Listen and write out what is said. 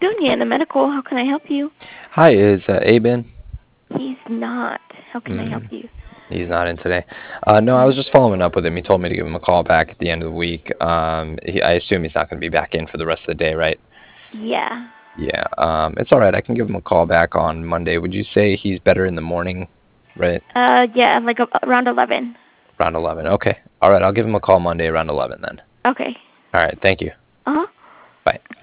Petunia in the medical. How can I help you? Hi, is Abe in? He's not. How can I help Mm, you? he's not in today. No, I was Mm. just following up with him. He told me to give him a call back at the end of the week. I assume he's not going to be back in for the rest of the day, right? Yeah. Yeah, it's all right. I can give him a call back on Monday. Would you say he's better in the morning, right? Yeah, like around 11. Around 11. Okay. All right, I'll give him a call Monday around 11 then. Okay. All right, thank you. Uh huh. Bye.